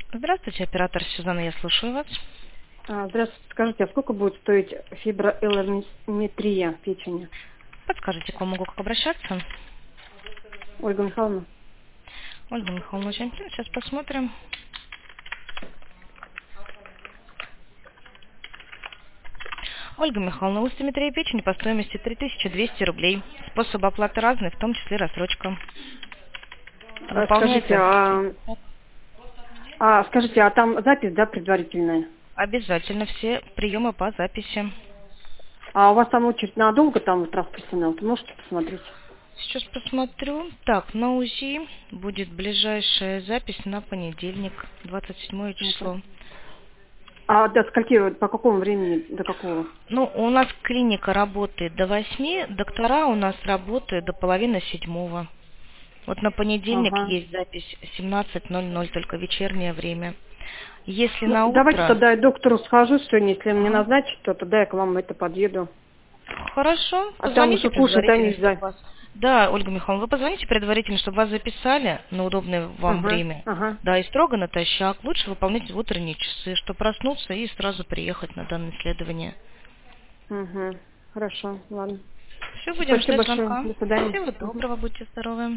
Здравствуйте, оператор Сюзанна, я слушаю вас. Здравствуйте. Скажите, а сколько будет стоить фиброэллометрия печени? Подскажите, к кому могу как обращаться? Ольга Михайловна. Ольга Михайловна, очень сейчас посмотрим. Ольга Михайловна, устиметрия печени по стоимости 3200 рублей. Способы оплаты разные, в том числе рассрочка. Скажите, Выполняется скажите, там запись, да, предварительная? обязательно все приемы по записи. А у вас там очередь надолго там вот расписана? Вы можете посмотреть? Сейчас посмотрю. Так, на УЗИ будет ближайшая запись на понедельник, 27 Ну-ка. число. До скольки, вот по какому времени, до какого? Ну, у нас клиника работает до 8, доктора у нас работают до половины седьмого. Вот на понедельник Ага. есть запись 17:00, только вечернее время. Если Ну, на давайте утро... тогда я к доктору схожу сегодня, если мне Ага. назначить, то тогда я к вам подъеду. Хорошо, А там позвоните уже кушать, да, предварительно, чтобы нельзя? вас... Да, Ольга Михайловна, вы позвоните предварительно, чтобы вас записали на удобное вам Ага, время. ага. Да, и строго натощак. Лучше выполнять в утренние часы, чтобы проснуться и сразу приехать на данное исследование. Угу. Хорошо, ладно. Все, будем Спасибо ждать большое. звонка. До свидания. Всего Мгм. доброго, будьте здоровы.